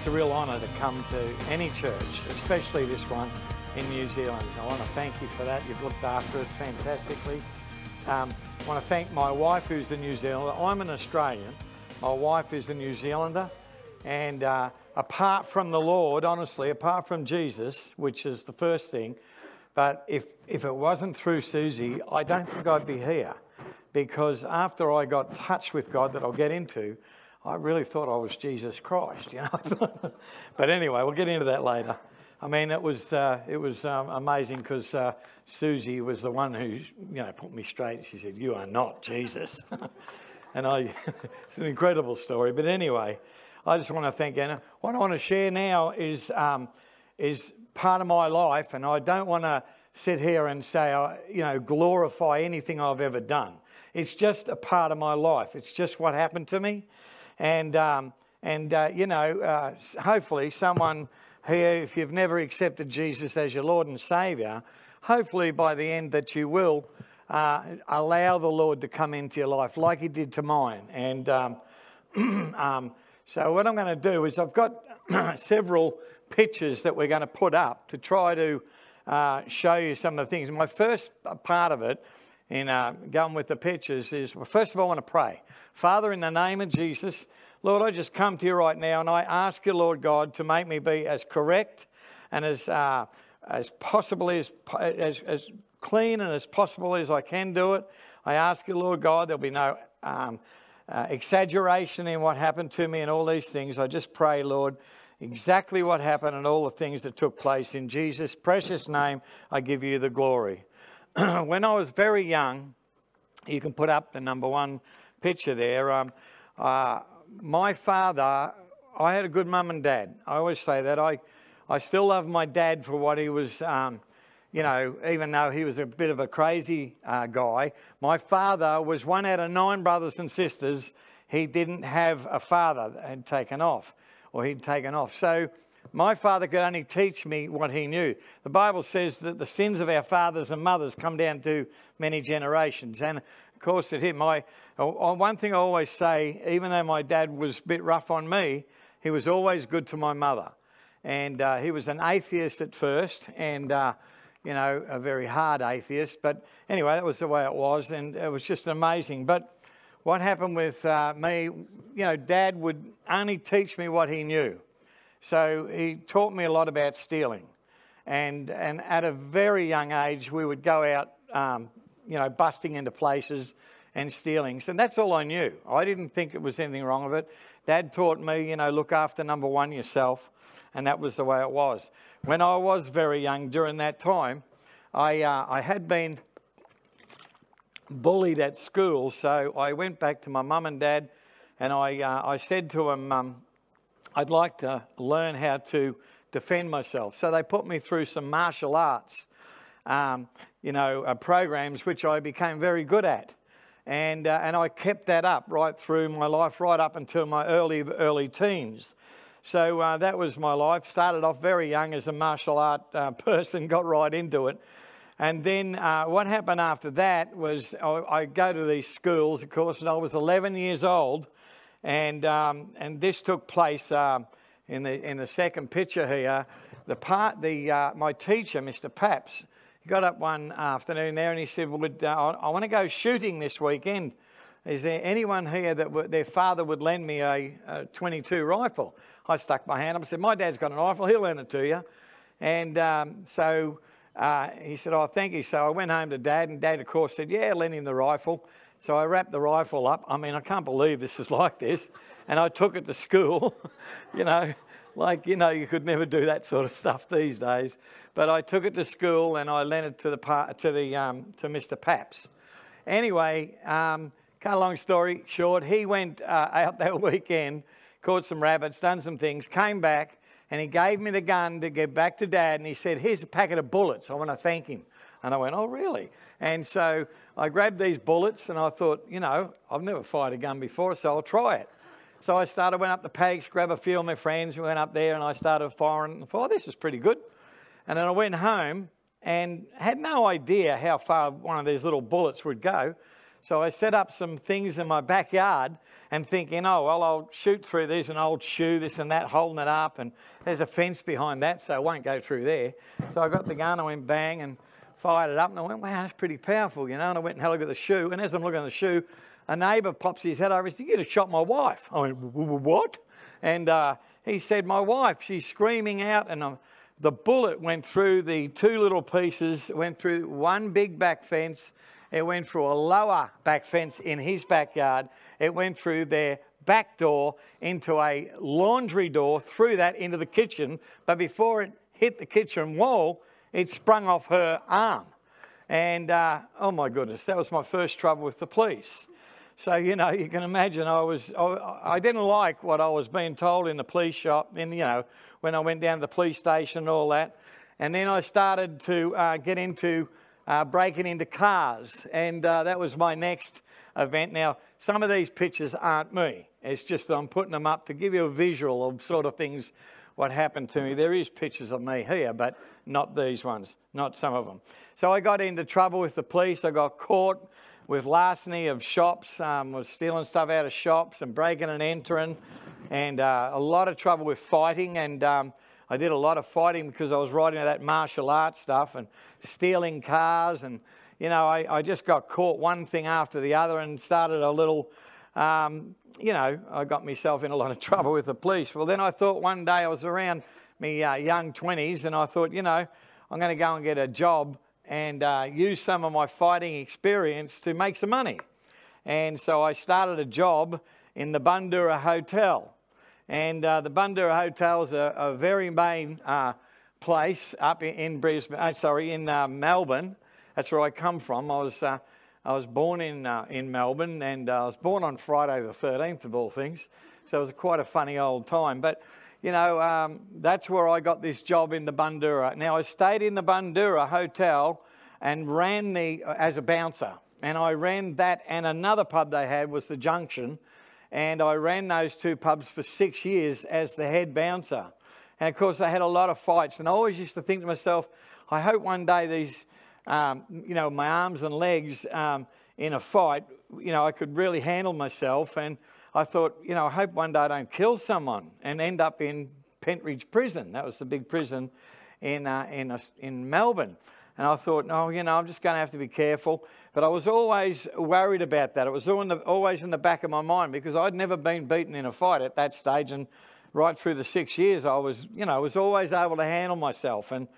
a real honour to come to any church, especially this one in New Zealand. I want to thank you for that. You've looked after us fantastically. I want to thank my wife, who's a New Zealander. I'm an Australian. My wife is a New Zealander. And apart from the Lord, honestly, apart from Jesus, which is the first thing, but if it wasn't through Susie, I don't think I'd be here. Because after I got touched with God, that I'll get into, I really thought I was Jesus Christ, you know. But anyway, we'll get into that later. I mean, it was amazing because Susie was the one who, put me straight. She said, "You are not Jesus," and it's an incredible story. But anyway, I just want to thank Anna. What I want to share now is part of my life, and I don't want to sit here and say, glorify anything I've ever done. It's just a part of my life. It's just what happened to me. And hopefully someone here, if you've never accepted Jesus as your Lord and Saviour, hopefully by the end that you will allow the Lord to come into your life like He did to mine. And so what I'm going to do is I've got several pictures that we're going to put up to try to show you some of the things. My first part of it, in going with the pictures, is, well, first of all, I want to pray. Father, in the name of Jesus, Lord, I just come to you right now and I ask you, Lord God, to make me be as correct and as possibly as clean and as possible as I can do it. I ask you, Lord God, there'll be no exaggeration in what happened to me and all these things. I just pray, Lord, exactly what happened and all the things that took place. In Jesus' precious name, I give you the glory. When I was very young, you can put up the number one picture there. My father, I had a good mum and dad. I always say that. I still love my dad for what he was, even though he was a bit of a crazy guy. My father was one out of 9 brothers and sisters. He didn't have a father that had taken off, or he'd taken off. So my father could only teach me what he knew. The Bible says that the sins of our fathers and mothers come down to many generations. And of course it hit one thing I always say, even though my dad was a bit rough on me, he was always good to my mother. And he was an atheist at first, and a very hard atheist. But anyway, that was the way it was, and it was just amazing. But what happened with me, Dad would only teach me what he knew. So he taught me a lot about stealing. And at a very young age, we would go out, busting into places and stealing. So that's all I knew. I didn't think it was anything wrong with it. Dad taught me, look after number one yourself. And that was the way it was. When I was very young during that time, I had been bullied at school. So I went back to my mum and dad and I said to them, I'd like to learn how to defend myself. So they put me through some martial arts, programs, which I became very good at. And I kept that up right through my life, right up until my early teens. So that was my life. Started off very young as a martial art person, got right into it. And then what happened after that was I go to these schools, of course, and I was 11 years old. And this took place in the second picture here. My teacher, Mr. Paps, he got up one afternoon there and he said, I want to go shooting this weekend. Is there anyone here that their father would lend me a 22 rifle? I stuck my hand up and said, my dad's got a rifle, he'll lend it to you. And so he said, oh, thank you. So I went home to Dad, and Dad, of course, said, yeah, lend him the rifle. So I wrapped the rifle up. I mean, I can't believe this is like this. And I took it to school, you could never do that sort of stuff these days. But I took it to school and I lent it to Mr. Paps. Anyway, cut a long story short, he went out that weekend, caught some rabbits, done some things, came back, and he gave me the gun to get back to Dad. And he said, here's a packet of bullets. I want to thank him. And I went, oh, really? And so I grabbed these bullets and I thought, I've never fired a gun before, so I'll try it. So I went up the paddocks, grabbed a few of my friends, we went up there and I started firing. I thought, oh, this is pretty good. And then I went home and had no idea how far one of these little bullets would go. So I set up some things in my backyard and thinking, oh, well, I'll shoot through. There's an old shoe, this and that, holding it up, and there's a fence behind that, so I won't go through there. So I got the gun, I went bang and fired it up, and I went, wow, that's pretty powerful, and I went and had a look at the shoe, and as I'm looking at the shoe, a neighbour pops his head over and said, you could have shot my wife. I went, what? And he said, my wife, she's screaming out, and the bullet went through the two little pieces, went through one big back fence, it went through a lower back fence in his backyard, it went through their back door into a laundry door, through that into the kitchen, but before it hit the kitchen wall, it sprung off her arm. And, oh my goodness, that was my first trouble with the police. So, you can imagine I didn't like what I was being told in the police shop, and, when I went down to the police station and all that. And then I started to get into breaking into cars, and that was my next event. Now, some of these pictures aren't me. It's just that I'm putting them up to give you a visual of sort of things, what happened to me. There is pictures of me here, but not these ones, not some of them. So I got into trouble with the police. I got caught with larceny of shops, was stealing stuff out of shops and breaking and entering, and a lot of trouble with fighting. And I did a lot of fighting because I was riding that martial arts stuff and stealing cars. And, I just got caught one thing after the other and started a little, I got myself in a lot of trouble with the police. Well, then I thought one day, I was around my young 20s, and I thought, I'm going to go and get a job and use some of my fighting experience to make some money. And so I started a job in the Bundoora Hotel. And the Bundoora Hotel is a very main place up in Melbourne. That's where I come from. I was born in Melbourne, and I was born on Friday the 13th of all things. So it was quite a funny old time. But that's where I got this job in the Bundoora. Now, I stayed in the Bundoora Hotel and ran as a bouncer. And I ran that, and another pub they had was the Junction. And I ran those two pubs for 6 years as the head bouncer. And, of course, I had a lot of fights. And I always used to think to myself, I hope one day these, my arms and legs in a fight, I could really handle myself. And I thought, I hope one day I don't kill someone and end up in Pentridge Prison. That was the big prison in Melbourne. And I thought, I'm just going to have to be careful. But I was always worried about that. It was always in the back of my mind, because I'd never been beaten in a fight at that stage. And right through the 6 years, I was always able to handle myself. And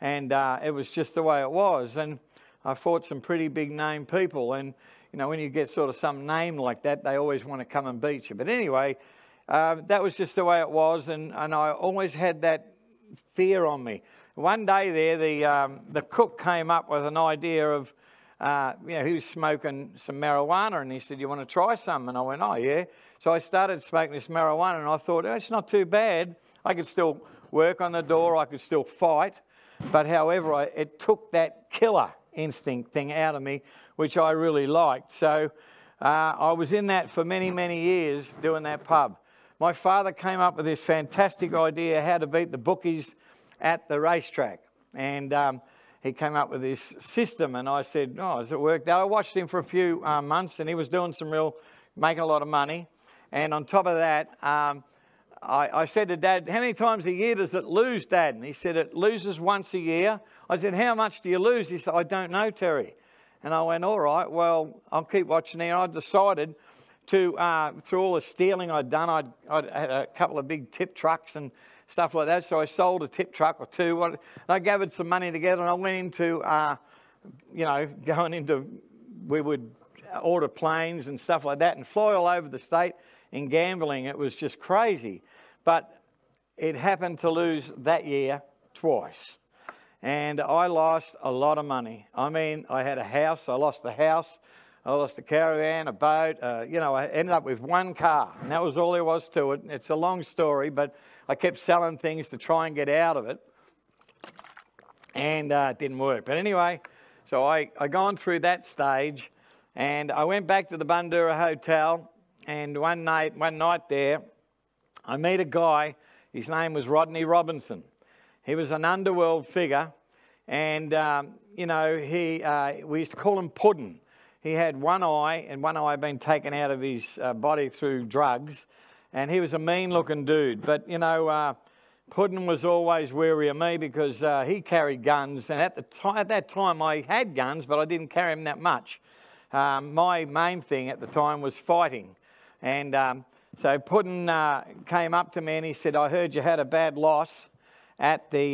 it was just the way it was. And I fought some pretty big name people. And, when you get sort of some name like that, they always want to come and beat you. But anyway, that was just the way it was. And I always had that fear on me. One day there, the cook came up with an idea of, he was smoking some marijuana, and he said, you want to try some? And I went, oh, yeah. So I started smoking this marijuana, and I thought, it's not too bad. I could still work on the door, I could still fight. But however, it took that killer instinct thing out of me, which I really liked. So I was in that for many, many years doing that pub. My father came up with this fantastic idea how to beat the bookies at the racetrack. And he came up with this system, and I said, has it worked out? I watched him for a few months, and he was doing making a lot of money. And on top of that, I said to Dad, how many times a year does it lose, Dad? And he said, it loses once a year. I said, how much do you lose? He said, I don't know, Terry. And I went, all right, well, I'll keep watching here. I decided to, through all the stealing I'd done, I'd had a couple of big tip trucks and stuff like that. So I sold a tip truck or two. And I gathered some money together, and I went into, we would order planes and stuff like that and fly all over the state in gambling. It was just crazy. But it happened to lose that year twice. And I lost a lot of money. I mean, I had a house. I lost the house. I lost a caravan, a boat. I ended up with one car, and that was all there was to it. It's a long story, but I kept selling things to try and get out of it, and it didn't work. But anyway, so I gone through that stage, and I went back to the Bundoora Hotel, and one night there, I meet a guy. His name was Rodney Robinson. He was an underworld figure, and we used to call him Puddin'. He had one eye, and one eye had been taken out of his body through drugs, and he was a mean-looking dude. But, Puddin was always wary of me because he carried guns, and at that time I had guns, but I didn't carry them that much. My main thing at the time was fighting, and so Puddin came up to me and he said, "I heard you had a bad loss at the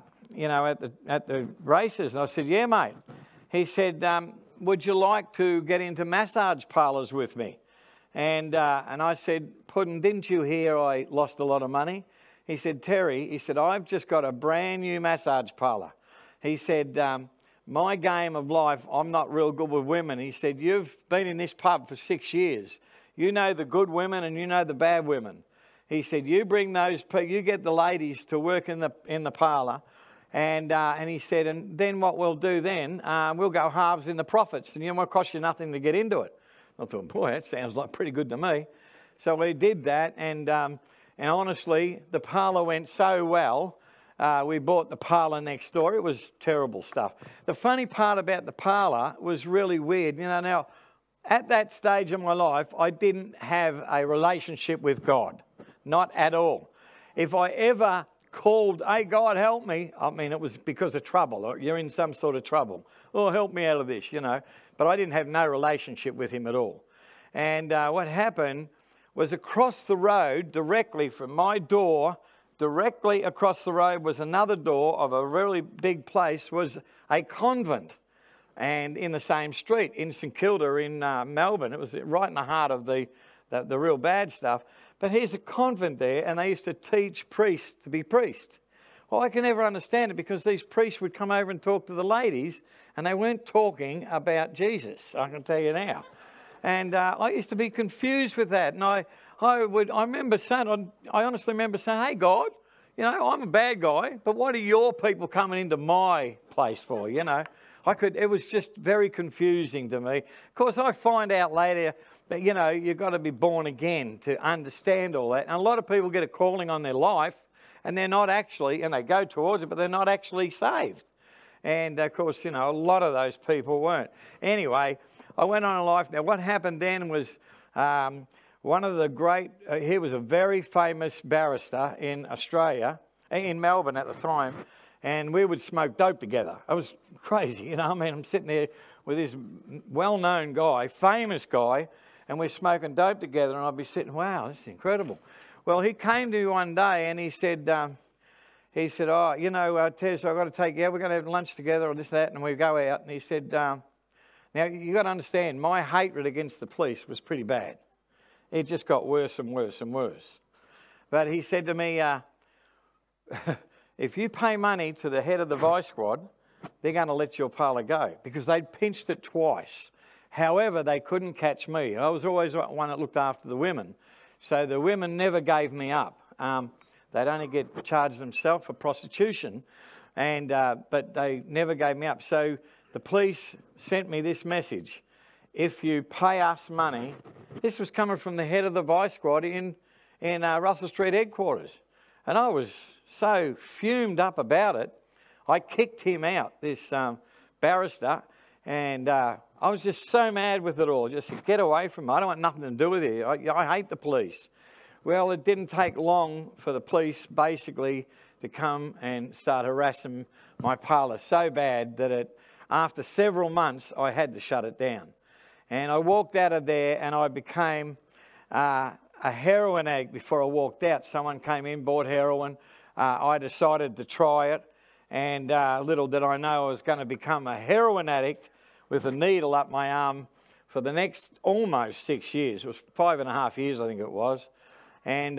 at the races." And I said, "Yeah, mate." He said, "Would you like to get into massage parlours with me?" And I said, "Puddin, didn't you hear I lost a lot of money?" He said, "Terry," he said, "I've just got a brand new massage parlour." He said, "My game of life, I'm not real good with women." He said, "You've been in this pub for 6 years. You know the good women and you know the bad women." He said, "You bring you get the ladies to work in the parlour, and he said, and then what we'll do then, we'll go halves in the profits, and it won't cost you nothing to get into it." I thought, boy, that sounds like pretty good to me. So we did that, and honestly, the parlour went so well. We bought the parlour next door. It was terrible stuff. The funny part about the parlour was really weird. Now, at that stage of my life, I didn't have a relationship with God. Not at all. If I ever called, "Hey, God, help me," I mean, it was because of trouble, or you're in some sort of trouble. "Oh, help me out of this," But I didn't have no relationship with him at all. And what happened was across the road, directly from my door, directly across the road was another door of a really big place, was a convent. And in the same street, in St Kilda in Melbourne, it was right in the heart of the real bad stuff. But here's a convent there, and they used to teach priests to be priests. Well, I can never understand it because these priests would come over and talk to the ladies, and they weren't talking about Jesus, I can tell you now. And I used to be confused with that. And I honestly remember saying, "Hey, God, I'm a bad guy, but what are your people coming into my place for, It was just very confusing to me. Of course, I find out later that, you've got to be born again to understand all that. And a lot of people get a calling on their life, and they're not actually, and they go towards it, but they're not actually saved. And, of course, a lot of those people weren't. Anyway, I went on in life. Now, what happened then was one of the great, he was a very famous barrister in Australia, in Melbourne at the time, and we would smoke dope together. It was crazy, I'm sitting there with this well-known guy, famous guy, and we're smoking dope together, and I'd be sitting, wow, this is incredible. Well, he came to me one day, and he said, "Oh, Tez, I've got to take you out. We're going to have lunch together or this and that," and we go out. And he said, "Now, you got to understand, my hatred against the police was pretty bad. It just got worse and worse and worse." But he said to me, "If you pay money to the head of the vice squad, they're going to let your parlour go," because they'd pinched it twice. However, they couldn't catch me. I was always one that looked after the women. So the women never gave me up. They'd only get charged themselves for prostitution, but they never gave me up. So the police sent me this message: "If you pay us money," this was coming from the head of the vice squad in Russell Street headquarters. And I was so fumed up about it, I kicked him out, this barrister, and I was just so mad with it all. Just get away from me. I don't want nothing to do with you. I hate the police. Well, it didn't take long for the police basically to come and start harassing my parlour so bad that after several months, I had to shut it down. And I walked out of there, and I became a heroin addict before I walked out. Someone came in, bought heroin. I decided to try it, and little did I know I was going to become a heroin addict with a needle up my arm for the next almost 6 years. It was 5.5 years, I think it was. And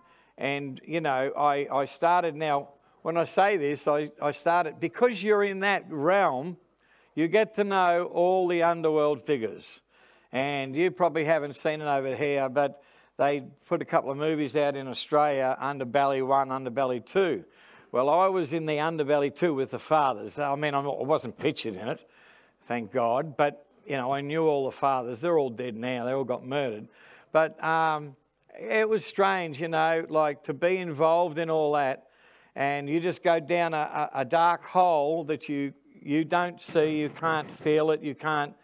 I started now, when I say this, I started, because you're in that realm, you get to know all the underworld figures. And you probably haven't seen it over here, but they put a couple of movies out in Australia, Underbelly 1, Underbelly 2. Well, I was in the Underbelly 2 with the fathers. I mean, I wasn't pictured in it, thank God, but, I knew all the fathers. They're all dead now. They all got murdered. But it was strange, like to be involved in all that, and you just go down a dark hole that you don't see, you can't feel it, you can't.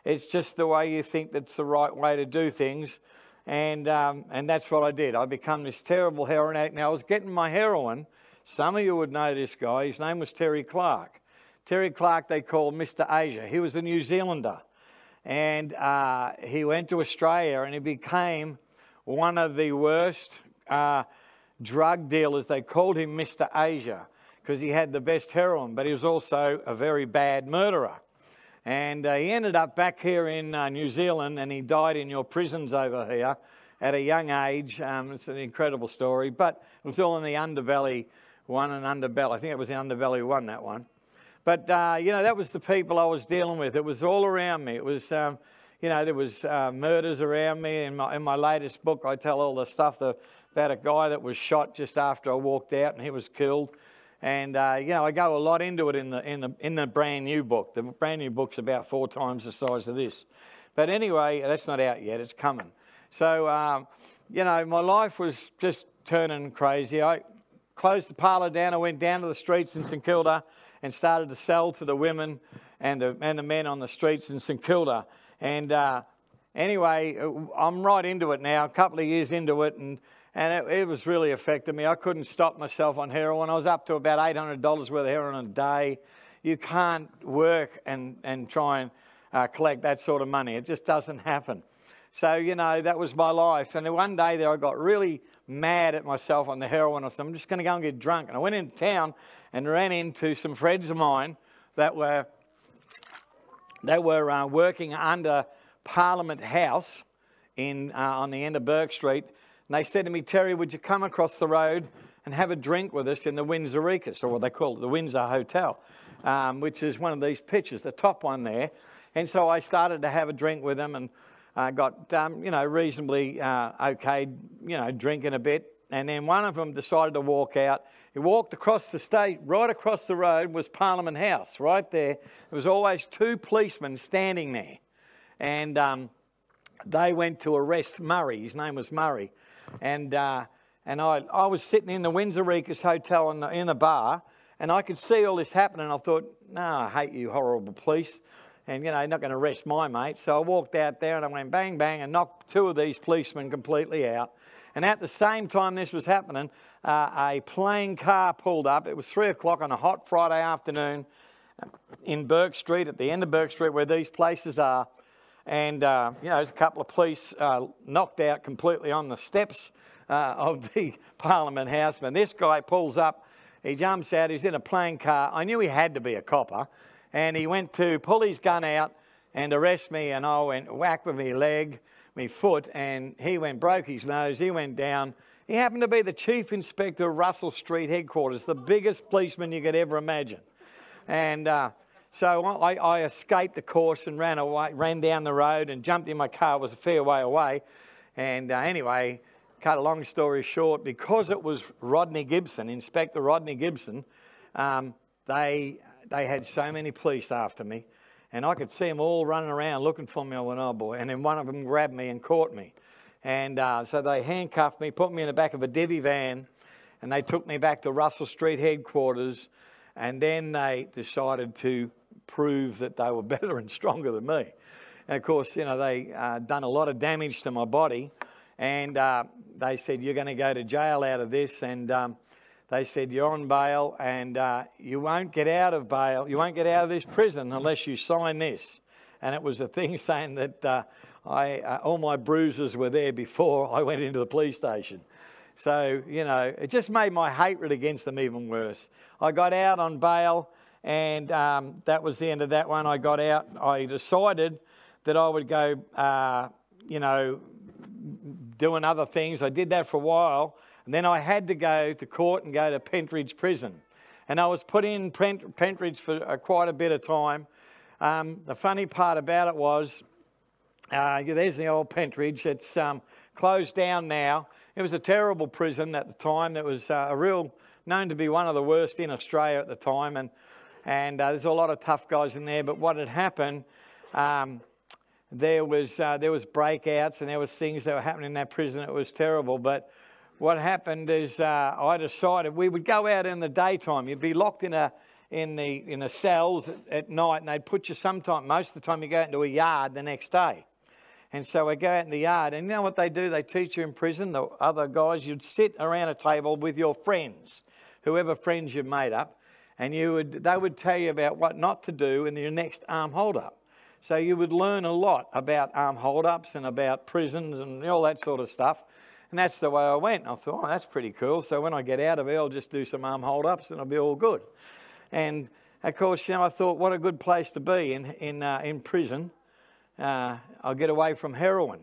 It's just the way you think that's the right way to do things. And that's what I did. I become this terrible heroin addict. Now, I was getting my heroin. Some of you would know this guy. His name was Terry Clark. Terry Clark, they called Mr. Asia. He was a New Zealander. And he went to Australia and he became one of the worst drug dealers. They called him Mr. Asia because he had the best heroin, but he was also a very bad murderer. And he ended up back here in New Zealand, and he died in your prisons over here at a young age. It's an incredible story, but it was all in the Underbelly one and Underbelly. I think it was the Underbelly one, that one. But, that was the people I was dealing with. It was all around me. It was, there was murders around me. In my latest book, I tell all the stuff about a guy that was shot just after I walked out, and he was killed. And, I go a lot into it in the brand new book. The brand new book's about 4 times the size of this. But anyway, that's not out yet. It's coming. So, my life was just turning crazy. I closed the parlour down. I went down to the streets in St Kilda and started to sell to the women and the men on the streets in St Kilda. And anyway, I'm right into it now, a couple of years into it, and it was really affecting me. I couldn't stop myself on heroin. I was up to about $800 worth of heroin a day. You can't work and try and collect that sort of money. It just doesn't happen. So, that was my life. And one day there I got really mad at myself on the heroin. I said, I'm just going to go and get drunk. And I went into town and ran into some friends of mine that were working under Parliament House on the end of Burke Street. And they said to me, Terry, would you come across the road and have a drink with us in the Windsor Recus, or what they call it, the Windsor Hotel, which is one of these pictures, the top one there. And so I started to have a drink with them and got, reasonably okay, drinking a bit. And then one of them decided to walk out. He walked across the state, right across the road was Parliament House, right there. There was always 2 policemen standing there. And they went to arrest Murray. His name was Murray. And I was sitting in the Windsor Recus Hotel in the bar, and I could see all this happening. I thought, no, I hate you horrible police. And, you're not going to arrest my mate. So I walked out there and I went bang, bang, and knocked 2 of these policemen completely out. And at the same time this was happening, a plain car pulled up. It was 3 o'clock on a hot Friday afternoon in Burke Street, at the end of Burke Street where these places are. And, there's a couple of police knocked out completely on the steps of the Parliament House. And this guy pulls up, he jumps out, he's in a plain car. I knew he had to be a copper. And he went to pull his gun out and arrest me, and I went whack with my leg, my foot, and he broke his nose, he went down. He happened to be the Chief Inspector of Russell Street Headquarters, the biggest policeman you could ever imagine. And so I escaped the course and ran down the road and jumped in my car. It was a fair way away. And anyway, cut a long story short, because it was Rodney Gibson, Inspector Rodney Gibson, they had so many police after me, and I could see them all running around looking for me. I went, oh boy. And then one of them grabbed me and caught me. And so they handcuffed me, put me in the back of a divvy van, and they took me back to Russell Street Headquarters. And then they decided to prove that they were better and stronger than me. And of course, they done a lot of damage to my body. And they said, you're going to go to jail out of this. And they said, you're on bail and you won't get out of bail. You won't get out of this prison unless you sign this. And it was a thing saying that all my bruises were there before I went into the police station. So, it just made my hatred against them even worse. I got out on bail, and that was the end of that one. I got out. I decided that I would go, doing other things. I did that for a while. And then I had to go to court and go to Pentridge Prison. And I was put in Pentridge for quite a bit of time. The funny part about it was, there's the old Pentridge. It's closed down now. It was a terrible prison at the time. It was known to be one of the worst in Australia at the time. And there's a lot of tough guys in there. But what had happened, there was breakouts and there was things that were happening in that prison. It was terrible. But what happened is I decided we would go out in the daytime. You'd be locked in in the cells at night, and they'd put you most of the time you go out into a yard the next day. And so I go out in the yard, and you know what they do? They teach you in prison, the other guys, you'd sit around a table with your friends, whoever friends you've made up, and they would tell you about what not to do in your next arm hold-up. So you would learn a lot about arm hold-ups and about prisons and all that sort of stuff. And that's the way I went. I thought, that's pretty cool. So when I get out of here, I'll just do some arm hold-ups and I'll be all good. And of course, I thought, what a good place to be in prison. I'll get away from heroin.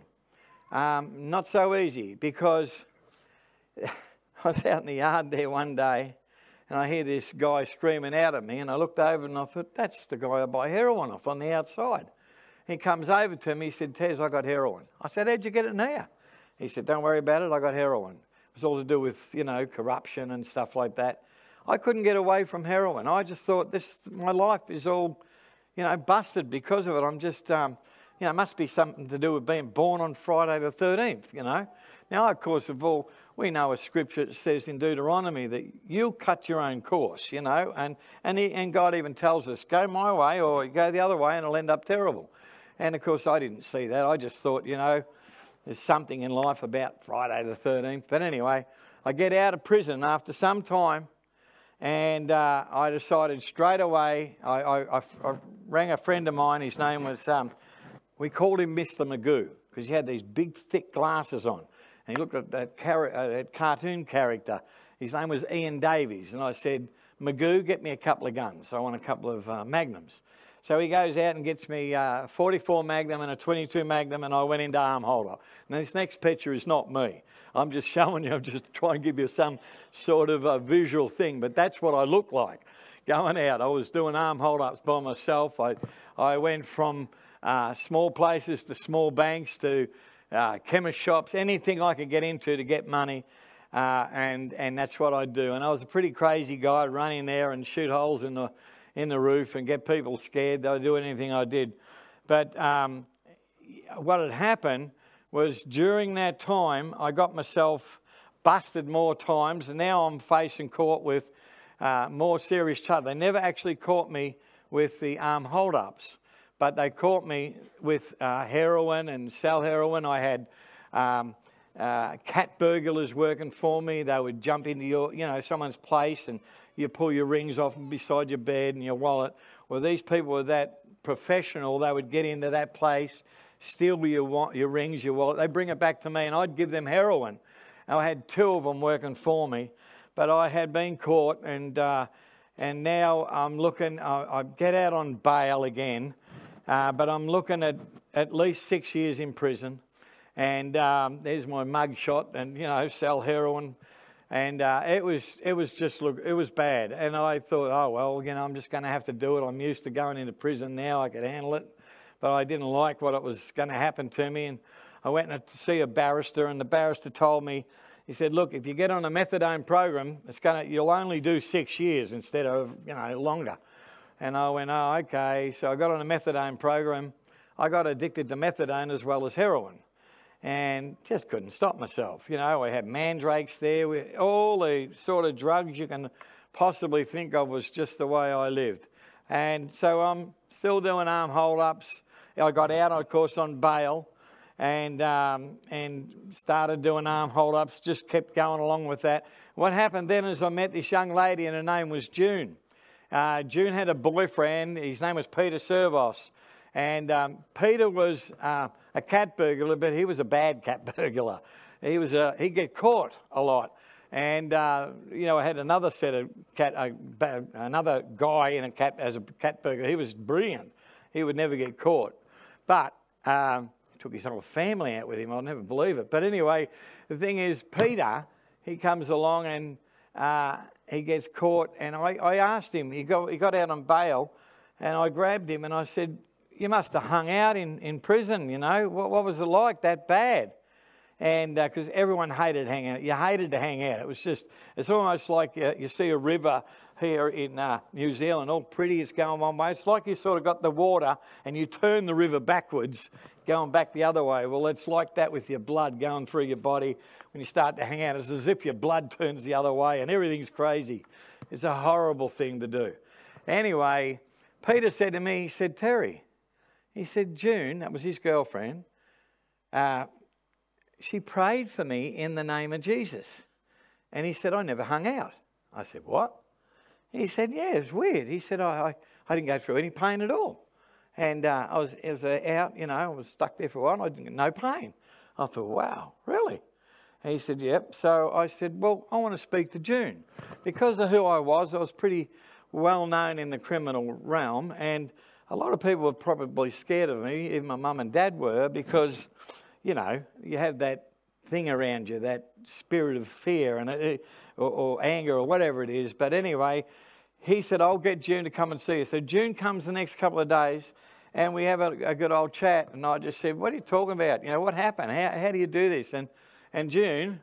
Not so easy, because I was out in the yard there one day and I hear this guy screaming out at me, and I looked over and I thought, that's the guy I buy heroin off on the outside. He comes over to me, he said, Tez, I got heroin. I said, how'd you get it now? He said, don't worry about it, I got heroin. It was all to do with, corruption and stuff like that. I couldn't get away from heroin. I just thought, my life is all, busted because of it. I'm just, it must be something to do with being born on Friday the 13th, Now, of course, we know a scripture that says in Deuteronomy that you'll cut your own course, and God even tells us, go my way or go the other way and it'll end up terrible. And, of course, I didn't see that. I just thought, there's something in life about Friday the 13th. But anyway, I get out of prison after some time, and I decided straight away, I rang a friend of mine. His name was, we called him Mr. Magoo, because he had these big, thick glasses on. And he looked at that cartoon character. His name was Ian Davies. And I said, Magoo, get me a couple of guns. I want a couple of Magnums. So he goes out and gets me a 44 Magnum and a 22 Magnum, and I went into arm holder. Now, this next picture is not me. I'm just showing you, I'm just trying to give you some sort of a visual thing, but that's what I look like going out. I was doing arm hold-ups by myself. I went from small places to small banks to chemist shops, anything I could get into to get money, and that's what I do. And I was a pretty crazy guy. I'd run in there and shoot holes in the roof and get people scared. They'd do anything I did. But what had happened was during that time, I got myself busted more times, and now I'm facing court with more serious charges. They never actually caught me with the arm hold-ups, but they caught me with heroin and sell heroin. I had cat burglars working for me. They would jump into someone's place, and you pull your rings off beside your bed and your wallet. Well, these people were that professional. They would get into that place, steal your rings, your wallet. They bring it back to me, and I'd give them heroin. And I had 2 of them working for me, but I had been caught, and now I'm looking. I get out on bail again, but I'm looking at least 6 years in prison. And there's my mug shot, and sell heroin. And it was bad. And I thought, oh, well, I'm just going to have to do it. I'm used to going into prison now. I could handle it. But I didn't like what it was going to happen to me. And I went to see a barrister, and the barrister told me, he said, look, if you get on a methadone program, you'll only do 6 years instead of, longer. And I went, oh, okay. So I got on a methadone program. I got addicted to methadone as well as heroin. And just couldn't stop myself. We had mandrakes there. All the sort of drugs you can possibly think of was just the way I lived. And so I'm still doing arm hold-ups. I got out, of course, on bail and started doing arm hold-ups, just kept going along with that. What happened then is I met this young lady, and her name was June. June had a boyfriend. His name was Peter Servos. And Peter was a cat burglar, but he was a bad cat burglar. He'd get caught a lot. And, I had another set of another guy in as a cat burglar. He was brilliant. He would never get caught. But he took his whole family out with him. I'll never believe it. But anyway, the thing is, Peter, he comes along and he gets caught. And I asked him, he got out on bail, and I grabbed him and I said, you must have hung out in prison, What was it like, that bad? And because everyone hated hanging out. You hated to hang out. It's almost like you see a river here in New Zealand, all pretty, it's going one way. It's like you sort of got the water and you turn the river backwards, going back the other way. Well, it's like that with your blood going through your body when you start to hang out. It's as if your blood turns the other way and everything's crazy. It's a horrible thing to do. Anyway, Peter said to me, he said, Terry, he said, June, that was his girlfriend, she prayed for me in the name of Jesus. And he said, I never hung out. I said, what? He said, yeah, it was weird. He said, I didn't go through any pain at all. And I was out, I was stuck there for a while and I didn't get no pain. I thought, wow, really? And he said, yep. So I said, well, I want to speak to June. Because of who I was pretty well known in the criminal realm, and a lot of people were probably scared of me, even my mum and dad were, because, you have that thing around you, that spirit of fear and or anger or whatever it is. But anyway, he said, I'll get June to come and see you. So June comes the next couple of days and we have a good old chat. And I just said, what are you talking about? What happened? How do you do this? And June,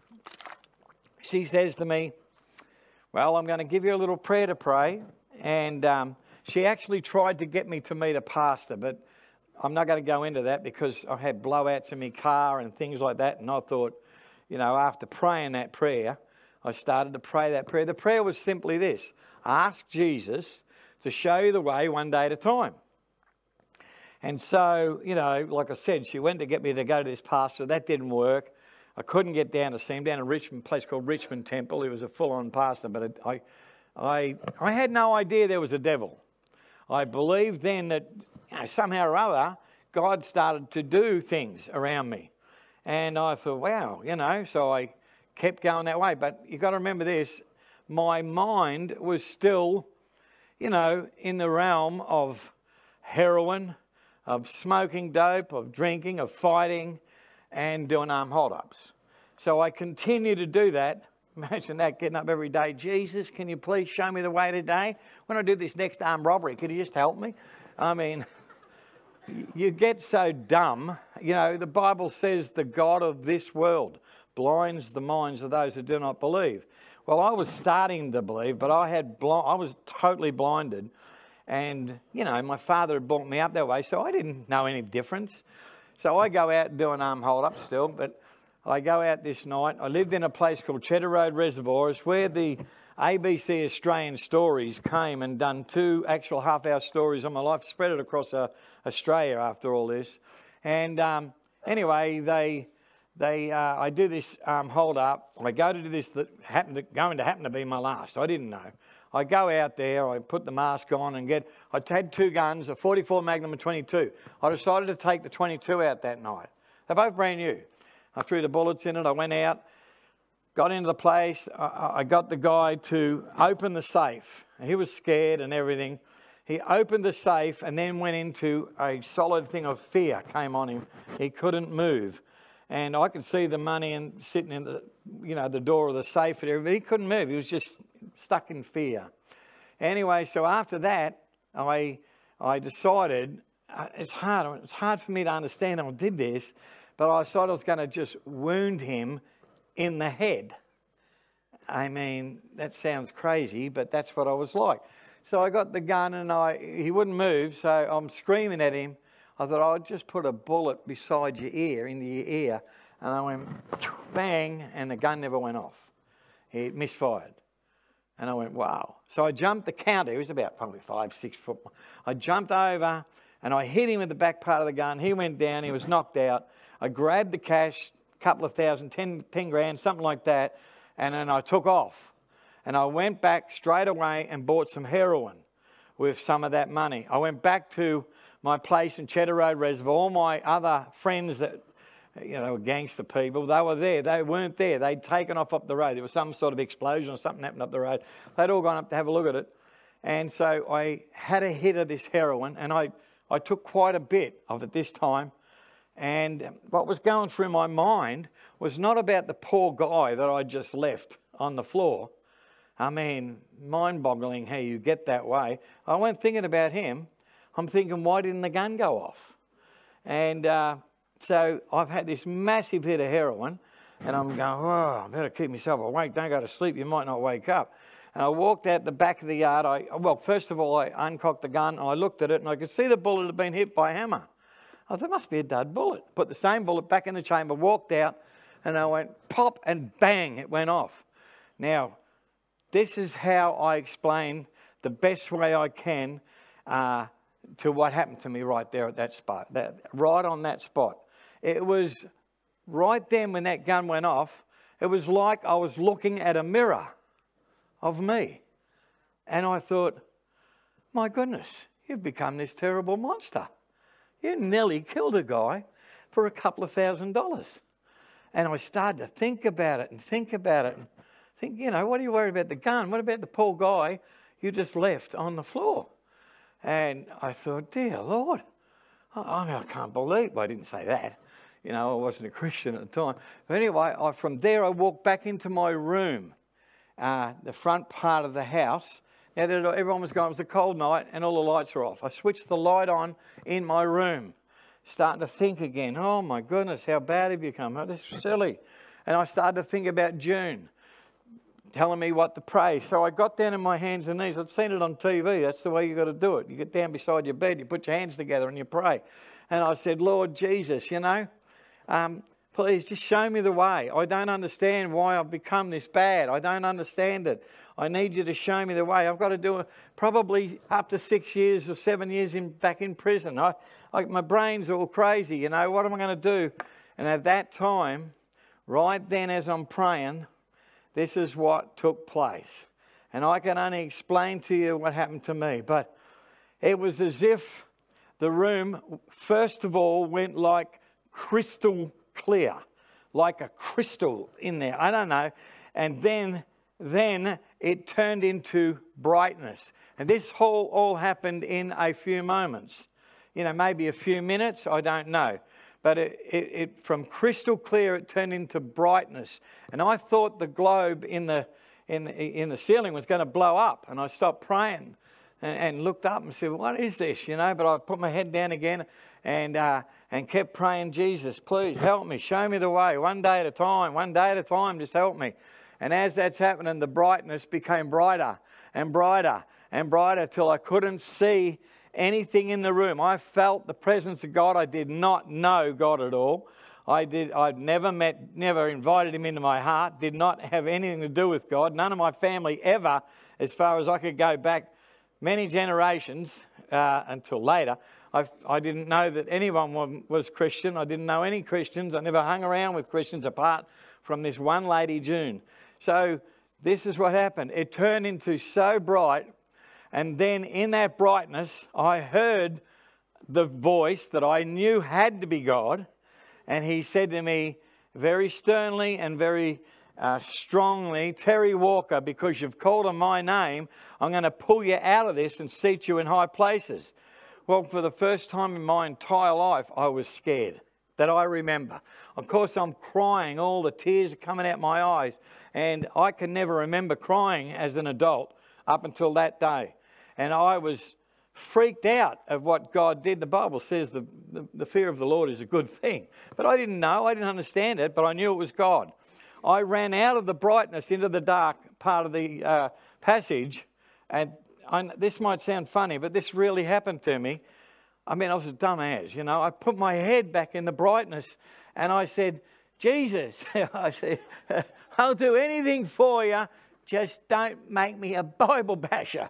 she says to me, well, I'm going to give you a little prayer to pray. And she actually tried to get me to meet a pastor, but I'm not going to go into that because I had blowouts in my car and things like that. And I thought, after praying that prayer, I started to pray that prayer. The prayer was simply this: ask Jesus to show you the way one day at a time. And so, like I said, she went to get me to go to this pastor. That didn't work. I couldn't get down to see him, down in a place called Richmond Temple. He was a full-on pastor, but I had no idea there was a devil. I believed then that somehow or other, God started to do things around me. And I thought, wow, so I kept going that way. But you've got to remember this, my mind was still, in the realm of heroin, of smoking dope, of drinking, of fighting, and doing armed hold-ups. So I continued to do that. Imagine that, getting up every day. Jesus, can you please show me the way today? When I do this next armed robbery, could you just help me? I mean, you get so dumb. The Bible says the God of this world blinds the minds of those who do not believe. Well, I was starting to believe, but I was totally blinded. And, my father had brought me up that way, so I didn't know any difference. So I go out and do an arm hold up still, but I go out this night. I lived in a place called Cheddar Road Reservoir. It's where the ABC Australian Stories came and done 2 actual half-hour stories on my life, spread it across Australia after all this. And anyway, I do this hold up. I go to do this that going to happen to be my last. I didn't know. I go out there, I put the mask on and I had 2 guns, a 44 Magnum and 22. I decided to take the 22 out that night. They're both brand new. I threw the bullets in it, I went out, got into the place, I got the guy to open the safe. He was scared and everything. He opened the safe and then went into a solid thing of fear came on him. He couldn't move. And I could see the money and sitting in the door of the safe and everything. He couldn't move. He was just stuck in fear. Anyway, so after that, I decided, it's hard for me to understand how I did this, but I decided I was going to just wound him in the head. I mean, that sounds crazy, but that's what I was like. So I got the gun and he wouldn't move, so I'm screaming at him. I thought, I'll just put a bullet beside your ear, into your ear. And I went, bang, and the gun never went off. It misfired. And I went, wow. So I jumped the counter. He was about probably 5-6 foot. I jumped over and I hit him with the back part of the gun. He went down. He was knocked out. I grabbed the cash, a couple of thousand, 10 grand, something like that. And then I took off. And I went back straight away and bought some heroin with some of that money. I went back to my place in Cheddar Road Reservoir. All my other friends that, were gangster people, they were there. They weren't there. They'd taken off up the road. There was some sort of explosion or something happened up the road. They'd all gone up to have a look at it. And so I had a hit of this heroin, and I took quite a bit of it this time. And what was going through my mind was not about the poor guy that I just left on the floor. I mean, mind-boggling how you get that way. I wasn't thinking about him. I'm thinking, why didn't the gun go off? And so I've had this massive hit of heroin, and I'm going, oh, I better keep myself awake. Don't go to sleep. You might not wake up. And I walked out the back of the yard. First of all, I uncocked the gun, and I looked at it, and I could see the bullet had been hit by a hammer. I thought, there must be a dud bullet. Put the same bullet back in the chamber, walked out, and I went pop, and bang, it went off. Now, this is how I explain the best way I can to what happened to me right there at that spot, right on that spot. It was right then when that gun went off, it was like I was looking at a mirror of me. And I thought, my goodness, you've become this terrible monster. You nearly killed a guy for a couple of $1,000s. And I started to think about it and think, what are you worried about the gun? What about the poor guy you just left on the floor? And I thought, dear Lord, I can't believe, well, I didn't say that. I wasn't a Christian at the time. But anyway, from there I walked back into my room, the front part of the house. Now that everyone was gone, it was a cold night and all the lights were off. I switched the light on in my room, starting to think again, oh my goodness, how bad have you become? Oh, this is silly. And I started to think about June, telling me what to pray. So I got down on my hands and knees. I'd seen it on TV. That's the way you got to do it. You get down beside your bed, you put your hands together and you pray. And I said, Lord Jesus, please just show me the way. I don't understand why I've become this bad. I don't understand it. I need you to show me the way. I've got to do probably up to 6 years or 7 years back in prison. My brain's all crazy. What am I going to do? And at that time, right then as I'm praying, this is what took place. And I can only explain to you what happened to me. But it was as if the room, first of all, went like crystal clear, like a crystal in there. I don't know. And then it turned into brightness. And this all happened in a few moments. Maybe a few minutes, I don't know. But it from crystal clear, it turned into brightness. And I thought the globe in the ceiling was going to blow up. And I stopped praying and looked up and said, what is this? But I put my head down again and kept praying, Jesus, please help me, show me the way, one day at a time, just help me. And as that's happening, the brightness became brighter and brighter and brighter till I couldn't see anything in the room. I felt the presence of God. I did not know God at all. I'd never invited him into my heart, did not have anything to do with God. None of my family ever, as far as I could go back many generations until later. I didn't know that anyone was Christian. I didn't know any Christians. I never hung around with Christians apart from this one lady, June. So this is what happened. It turned into so bright, and then in that brightness, I heard the voice that I knew had to be God, and he said to me very sternly and very strongly, Terry Walker, because you've called on my name, I'm going to pull you out of this and seat you in high places. Well, for the first time in my entire life, I was scared, that I remember. Of course, I'm crying, all the tears are coming out my eyes, and I can never remember crying as an adult up until that day. And I was freaked out of what God did. The Bible says the fear of the Lord is a good thing. But I didn't know, I didn't understand it, but I knew it was God. I ran out of the brightness into the dark part of the passage, and this might sound funny, but this really happened to me. I was a dumbass, I put my head back in the brightness, and I said, Jesus, I said, I'll do anything for you, just don't make me a Bible basher.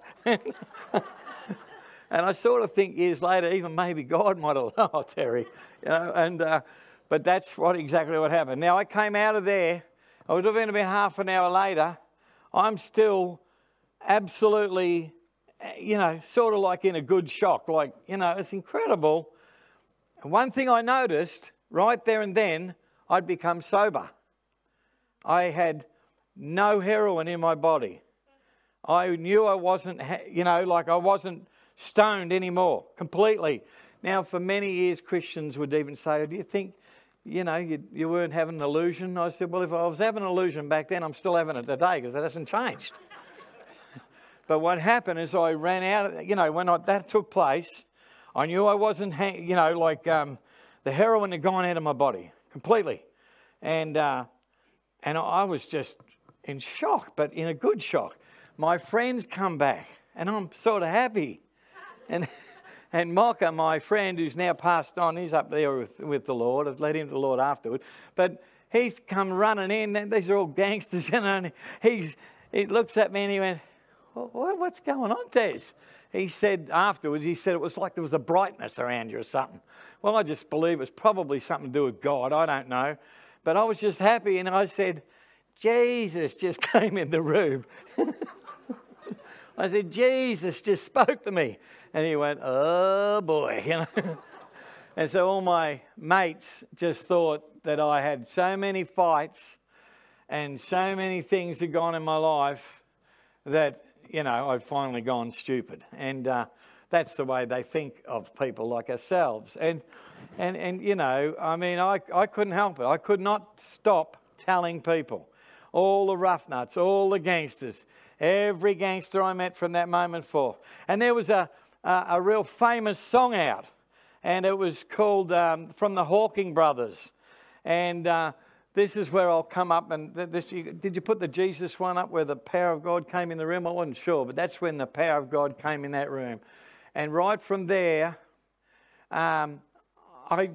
And I sort of think years later, even maybe God might have, Terry, but that's exactly what happened. Now, I came out of there. I would have been about half an hour later. I'm still absolutely, sort of like in a good shock. It's incredible. And one thing I noticed right there and then, I'd become sober. I had no heroin in my body. I knew I wasn't, I wasn't stoned anymore, completely. Now, for many years, Christians would even say, do you think, you weren't having an illusion? I said, well, if I was having an illusion back then, I'm still having it today because it hasn't changed. But what happened is I ran out, when that took place, I knew I wasn't, the heroin had gone out of my body completely. And I was just in shock, but in a good shock. My friends come back, and I'm sort of happy. And Mocha, my friend, who's now passed on, he's up there with the Lord. I've led him to the Lord afterward. But he's come running in. These are all gangsters, and he looks at me and he went, What's going on, Tez? He said afterwards, it was like there was a brightness around you or something. Well, I just believe it's probably something to do with God. I don't know. But I was just happy, and I said, Jesus just came in the room. I said, Jesus just spoke to me. And he went, oh boy, you know. And so all my mates just thought that I had so many fights and so many things had gone in my life that, you know, I'd finally gone stupid. And that's the way they think of people like ourselves. And you know, I mean, I couldn't help it. I could not stop telling people, all the rough nuts, all the gangsters, every gangster I met from that moment forth. And there was a real famous song out, and it was called From the Hawking Brothers. And this is where I'll come up. And did you put the Jesus one up where the power of God came in the room? I wasn't sure, but that's when the power of God came in that room. And right from there, I wanted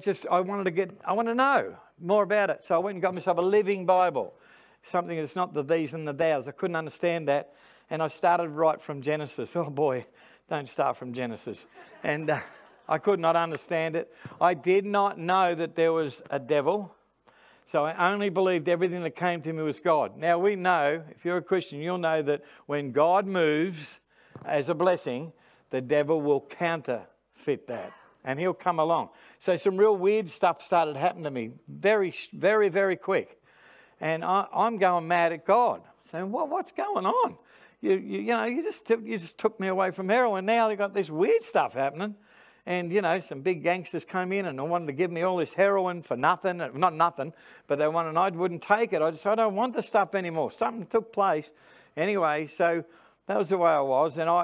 to know more about it. So I went and got myself a living Bible, something that's not the these and the thous. I couldn't understand that. And I started right from Genesis. Oh boy, don't start from Genesis. And I could not understand it. I did not know that there was a devil. So I only believed everything that came to me was God. Now we know, if you're a Christian, you'll know that when God moves as a blessing, the devil will counterfeit that. And he'll come along. So some real weird stuff started happening to me very, very, very quick. And I'm going mad at God, saying, well, what's going on? You just took me away from heroin. Now they've got this weird stuff happening. And, you know, some big gangsters came in and they wanted to give me all this heroin for nothing. Not nothing, but they wanted, and I wouldn't take it. I just said, I don't want the stuff anymore. Something took place. Anyway, so that was the way I was. And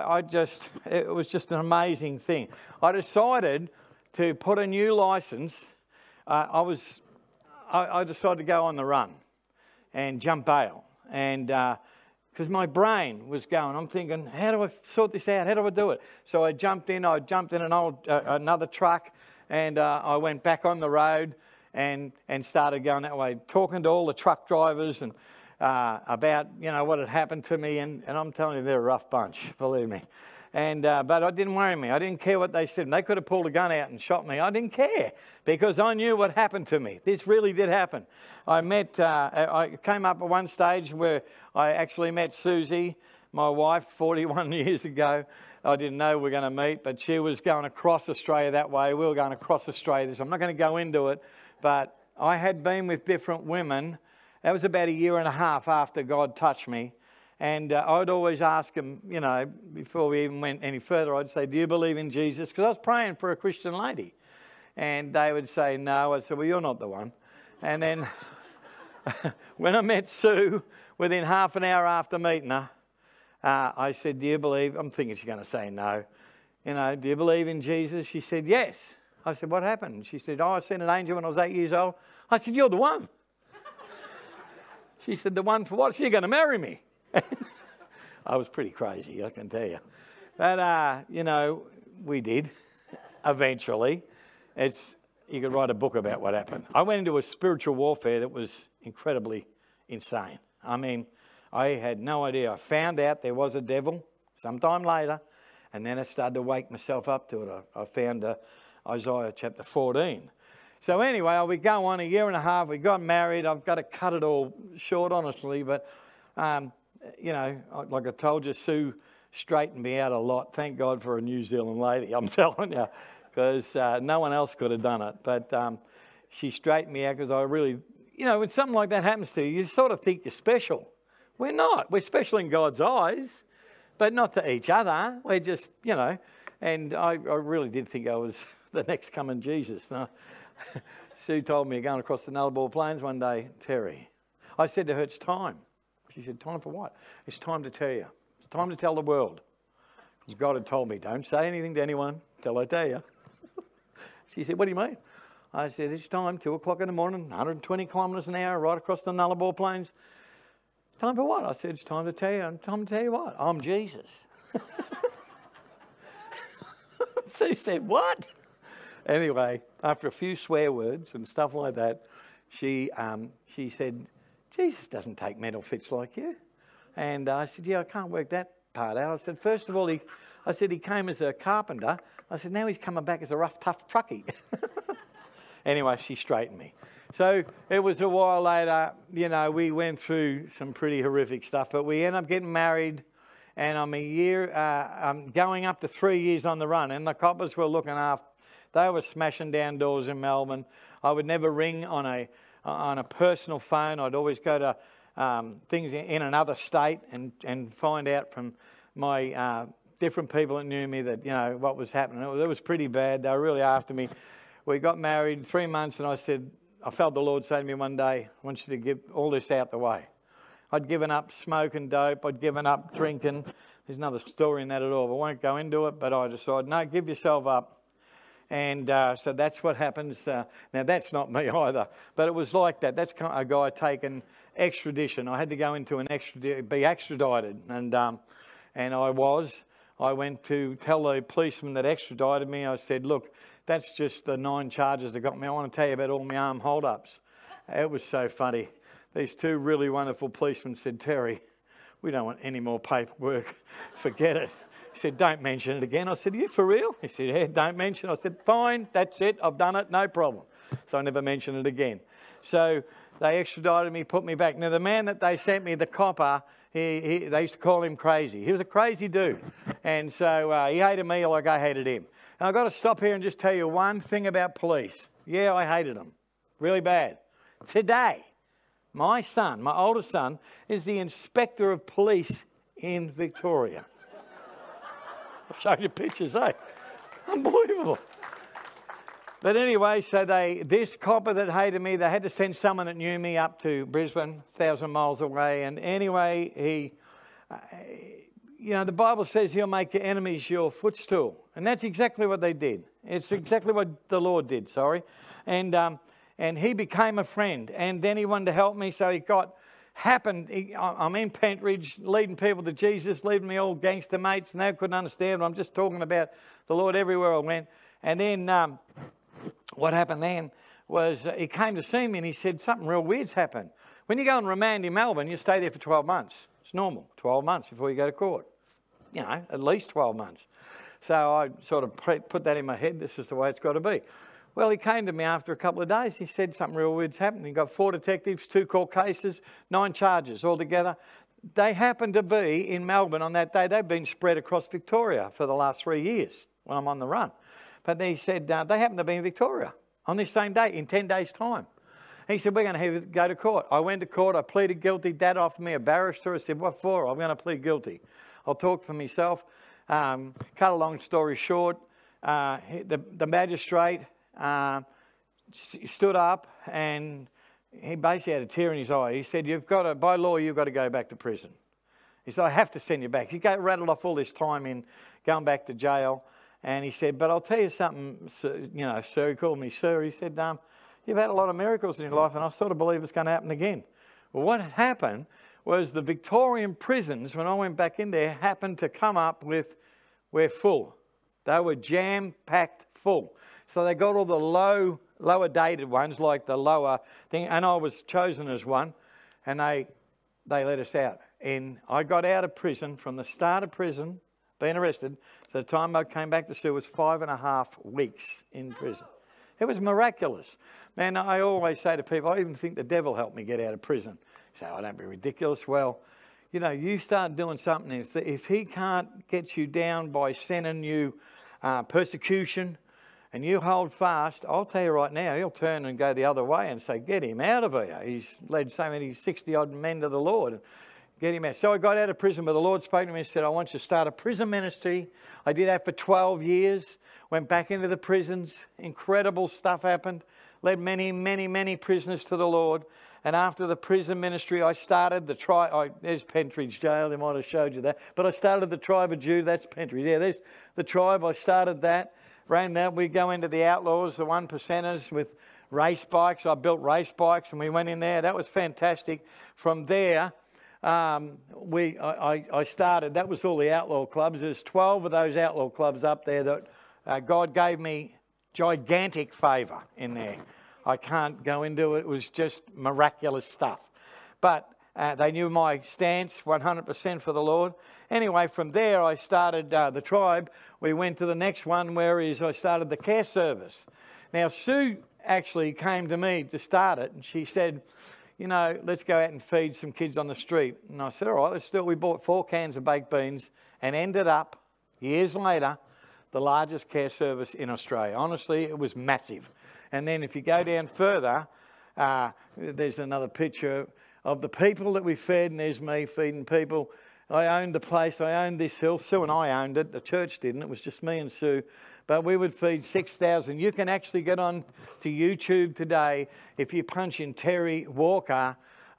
it was just an amazing thing. I decided to put a new license. I decided to go on the run and jump bail. And because my brain was going, I'm thinking, how do I sort this out? How do I do it? So I jumped in another truck, and I went back on the road and started going that way, talking to all the truck drivers and about, you know, what had happened to me. And I'm telling you, they're a rough bunch, believe me. And but it didn't worry me. I didn't care what they said. They could have pulled a gun out and shot me. I didn't care because I knew what happened to me. This really did happen. I came up at one stage where I actually met Susie, my wife, 41 years ago. I didn't know we were going to meet, but she was going across Australia that way. We were going across Australia. So I'm not going to go into it, but I had been with different women. That was about a year and a half after God touched me. And I'd always ask them, you know, before we even went any further, I'd say, do you believe in Jesus? Because I was praying for a Christian lady. And they would say, no. I'd say, well, you're not the one. And then when I met Sue, within half an hour after meeting her, I said, do you believe? I'm thinking she's going to say no. You know, do you believe in Jesus? She said, yes. I said, what happened? She said, I seen an angel when I was 8 years old. I said, you're the one. She said, the one for what? So you're going to marry me. I was pretty crazy, I can tell you. But, you know, we did eventually. You could write a book about what happened. I went into a spiritual warfare that was incredibly insane. I mean, I had no idea. I found out there was a devil sometime later, and then I started to wake myself up to it. I found Isaiah chapter 14. So anyway, we go on a year and a half. We got married. I've got to cut it all short, honestly, but... you know, like I told you, Sue straightened me out a lot. Thank God for a New Zealand lady, I'm telling you, because no one else could have done it. But she straightened me out because I really, you know, when something like that happens to you, you sort of think you're special. We're not. We're special in God's eyes, but not to each other. We're just, you know, and I really did think I was the next coming Jesus. No. Sue told me going across the Nullarbor Plains one day, Terry, I said to her, it's time. She said, time for what? It's time to tell you. It's time to tell the world. Because God had told me, don't say anything to anyone till I tell you. She said, what do you mean? I said, it's time, 2 o'clock in the morning, 120 kilometres an hour, right across the Nullarbor Plains. Time for what? I said, it's time to tell you. Time to tell you what? I'm Jesus. Sue said, what? Anyway, after a few swear words and stuff like that, she said, Jesus doesn't take mental fits like you. And I said, yeah, I can't work that part out. I said, first of all, he came as a carpenter. I said, now he's coming back as a rough, tough truckie. Anyway, she straightened me. So it was a while later, we went through some pretty horrific stuff, but we ended up getting married, and I'm going up to 3 years on the run, and the coppers were looking after. They were smashing down doors in Melbourne. I would never ring on a personal phone. I'd always go to things in another state and find out from my different people that knew me that, what was happening. It was pretty bad. They were really after me. We got married 3 months, and I felt the Lord say to me one day, I want you to get all this out the way. I'd given up smoking dope. I'd given up drinking. There's another story in that at all. I won't go into it, but I decided, no, give yourself up. And so that's what happens. Now, that's not me either, but it was like that. That's kind of a guy taking extradition. I had to go into be extradited, and I was. I went to tell the policeman that extradited me. I said, look, that's just the 9 charges that got me. I want to tell you about all my arm hold-ups. It was so funny. These 2 really wonderful policemen said, Terry, we don't want any more paperwork. Forget it. He said, don't mention it again. I said, are you for real? He said, yeah, don't mention it. I said, fine, that's it. I've done it, no problem. So I never mentioned it again. So they extradited me, put me back. Now, the man that they sent me, the copper, they used to call him crazy. He was a crazy dude. And so he hated me like I hated him. And I've got to stop here and just tell you one thing about police. Yeah, I hated them. Really bad. Today, my son, my oldest son, is the inspector of police in Victoria. I've shown you pictures, eh? Unbelievable. But anyway, so this copper that hated me, they had to send someone that knew me up to Brisbane, 1,000 miles away. And anyway, the Bible says he'll make your enemies your footstool. And that's exactly what they did. It's exactly what the Lord did, And he became a friend. And then he wanted to help me, so I'm in Pentridge, leading people to Jesus, leaving me all gangster mates, and they couldn't understand. I'm just talking about the Lord everywhere I went. And then what happened then was he came to see me, and he said, something real weird's happened. When you go on remand in Melbourne, you stay there for 12 months. It's normal, 12 months before you go to court. At least 12 months. So I sort of put that in my head. This is the way it's got to be. Well, he came to me after a couple of days. He said something real weird's happened. He got 4 detectives, 2 court cases, 9 charges altogether. They happened to be in Melbourne on that day. They've been spread across Victoria for the last 3 years when I'm on the run. But he said they happened to be in Victoria on this same day in 10 days' time. He said, we're going to go to court. I went to court. I pleaded guilty. Dad offered me a barrister. I said, what for? I'm going to plead guilty. I'll talk for myself. Cut a long story short, the magistrate stood up, and he basically had a tear in his eye. He said, by law, you've got to go back to prison. He said, I have to send you back. He rattled off all this time in going back to jail. And he said, but I'll tell you something, sir, he called me sir. He said, you've had a lot of miracles in your life, and I sort of believe it's going to happen again. Well, what had happened was the Victorian prisons, when I went back in there, happened to come up with, we're full. They were jam-packed full. So they got all the lower dated ones, like the lower thing, and I was chosen as one, and they let us out. And I got out of prison, from the start of prison, being arrested, to the time I came back to Sue, was 5.5 weeks in prison. It was miraculous. Man, I always say to people, I even think the devil helped me get out of prison. So I don't be ridiculous. Well, you start doing something. If he can't get you down by sending you persecution, and you hold fast, I'll tell you right now, he'll turn and go the other way and say, get him out of here. He's led so many 60-odd men to the Lord. Get him out. So I got out of prison, but the Lord spoke to me and said, I want you to start a prison ministry. I did that for 12 years. Went back into the prisons. Incredible stuff happened. Led many, many, many prisoners to the Lord. And after the prison ministry, I started the tribe. There's Pentridge Jail. They might have showed you that. But I started the tribe of Judah. That's Pentridge. Yeah, there's the tribe. I started that. Ran that. We go into the outlaws, the 1%ers with race bikes. I built race bikes, and we went in there. That was fantastic. From there, I started. That was all the outlaw clubs. There's 12 of those outlaw clubs up there that God gave me gigantic favour in there. I can't go into it. It was just miraculous stuff. But They knew my stance, 100% for the Lord. Anyway, from there I started the tribe. We went to the next one, I started the care service. Now, Sue actually came to me to start it, and she said, let's go out and feed some kids on the street. And I said, all right, let's do it. We bought 4 cans of baked beans and ended up, years later, the largest care service in Australia. Honestly, it was massive. And then if you go down further, there's another picture of the people that we fed, and there's me feeding people. I owned the place. I owned this hill. Sue and I owned it. The church didn't. It was just me and Sue. But we would feed 6,000. You can actually get on to YouTube today. If you punch in Terry Walker,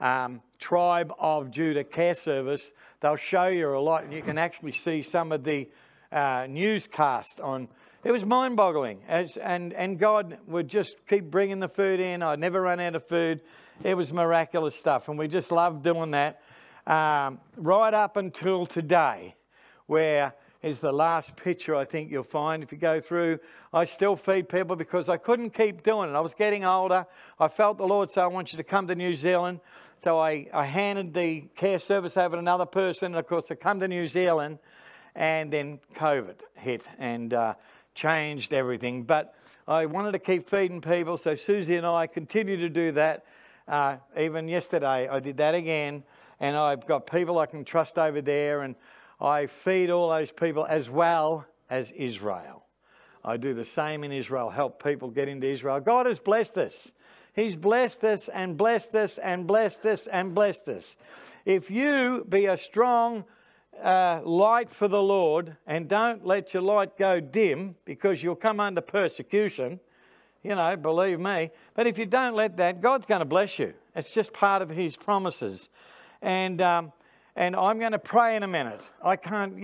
Tribe of Judah Care Service, they'll show you a lot. And you can actually see some of the newscast on. It was mind-boggling. And God would just keep bringing the food in. I'd never run out of food. It was miraculous stuff. And we just loved doing that. Right up until today, where is the last picture I think you'll find. If you go through, I still feed people because I couldn't keep doing it. I was getting older. I felt the Lord say, I want you to come to New Zealand. So I handed the care service over to another person. And of course, I come to New Zealand, and then COVID hit and changed everything. But I wanted to keep feeding people. So Susie and I continue to do that. Even yesterday, I did that again. And I've got people I can trust over there, and I feed all those people as well as Israel. I do the same in Israel, help people get into Israel. God has blessed us. He's blessed us and blessed us and blessed us and blessed us. If you be a strong light for the Lord and don't let your light go dim, because you'll come under persecution, believe me. But if you don't let that, God's going to bless you. It's just part of His promises. And I'm going to pray in a minute. I can't.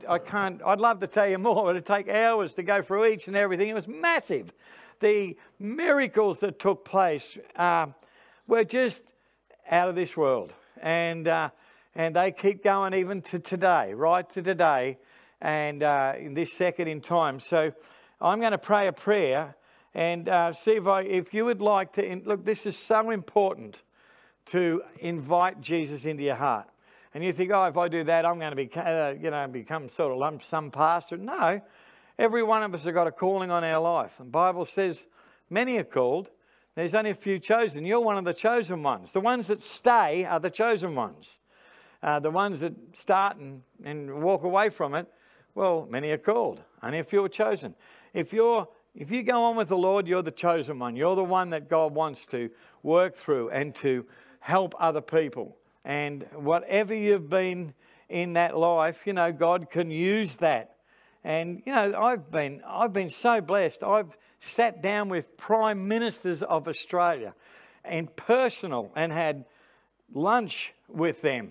I'd love to tell you more, but it'd take hours to go through each and everything. It was massive. The miracles that took place were just out of this world. And they keep going even to today, right to today, and in this second in time. So I'm going to pray a prayer and see if you would like to. Look, this is so important to invite Jesus into your heart. And you think, if I do that, I'm going to become sort of lump sum pastor. No, every one of us has got a calling on our life. And the Bible says many are called. There's only a few chosen. You're one of the chosen ones. The ones that stay are the chosen ones. The ones that start and walk away from it, well, many are called. Only a few are chosen. If you go on with the Lord, you're the chosen one. You're the one that God wants to work through and to help other people. And whatever you've been in that life, God can use that. And I've been so blessed. I've sat down with prime ministers of Australia in personal and had lunch with him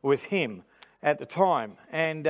at the time. And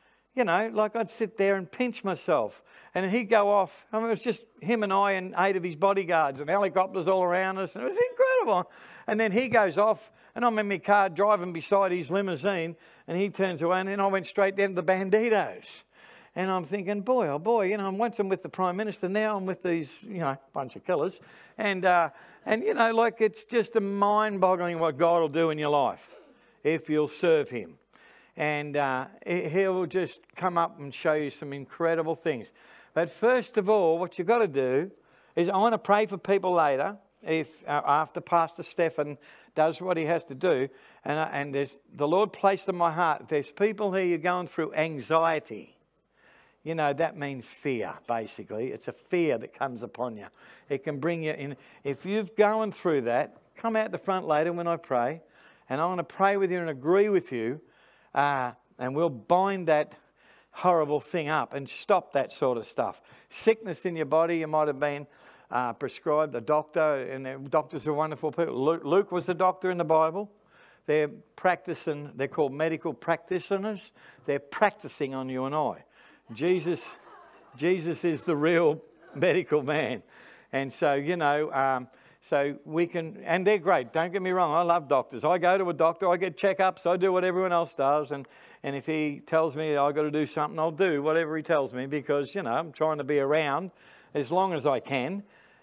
I'd sit there and pinch myself. And he'd go off. It was just him and I and 8 of his bodyguards and helicopters all around us. And it was incredible. And then he goes off, and I'm in my car driving beside his limousine, and he turns away, and then I went straight down to the Banditos. And I'm thinking, boy, oh boy, once I'm with the Prime Minister, now I'm with these, bunch of killers. And it's just a mind-boggling what God will do in your life if you'll serve Him. And He'll just come up and show you some incredible things. But first of all, what you've got to do is I want to pray for people later, after Pastor Stefan does what he has to do. And the Lord placed in my heart, there's people here, you're going through anxiety. That means fear, basically. It's a fear that comes upon you. It can bring you in. If you've gone through that, come out the front later when I pray. And I want to pray with you and agree with you. And we'll bind that horrible thing up and stop that sort of stuff. Sickness in your body, you might have been prescribed a doctor, and doctors are wonderful people. Luke was a doctor in the Bible. They're practicing, they're called medical practitioners. They're practicing on you and I. Jesus is the real medical man. And so, so we can, and they're great. Don't get me wrong. I love doctors. I go to a doctor. I get checkups. I do what everyone else does. And if he tells me I've got to do something, I'll do whatever he tells me because, I'm trying to be around as long as I can.